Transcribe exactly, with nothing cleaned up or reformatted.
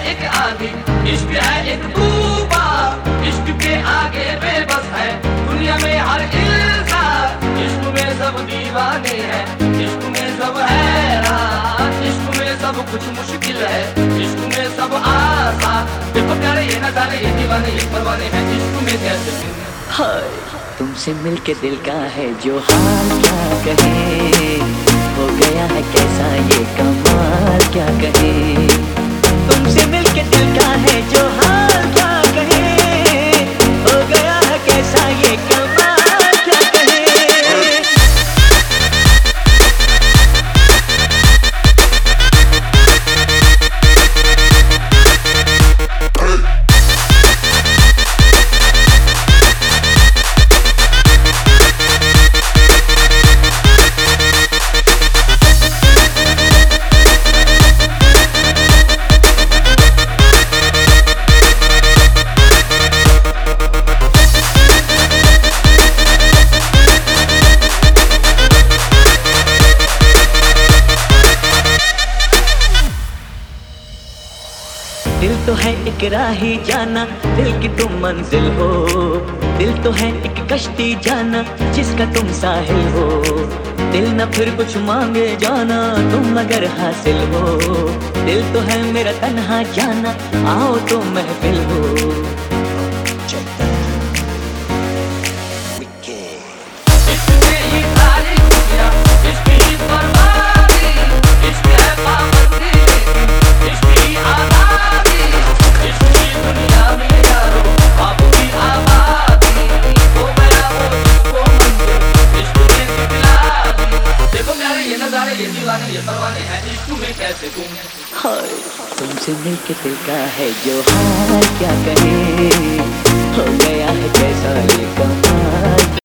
एक आंधी, इश्क है एक तूफान, इश्क के आगे बेबस है दुनिया में हर इंसान। इश्क में सब दीवाने हैं, इश्क में सब हैरान, इश्क में सब कुछ मुश्किल है, इश्क में सब आसान। देखो प्यारे ये नजारे, ये दीवाने ये परवाने हैं, इश्क में कैसे हाय तुमसे मिलके दिल का है जो हाल क्या कहे, हो गया है कैसा ये कमाल क्या कहे। तुमसे मिलके दिल का है जो हाल क्या कहे, हो गया है कैसा ये कमाल क्या कहे। दिल तो है एक राही जाना, दिल की तुम मंजिल हो, दिल तो है एक कश्ती जाना जिसका तुम साहिल हो। दिल न फिर कुछ मांगे जाना तुम अगर हासिल हो, दिल तो है मेरा तन्हा जाना आओ तो महफिल हो। हाय तुमसे मिलके दिल का है जो हाल क्या कहे, हो गया है कैसा ये कमाल।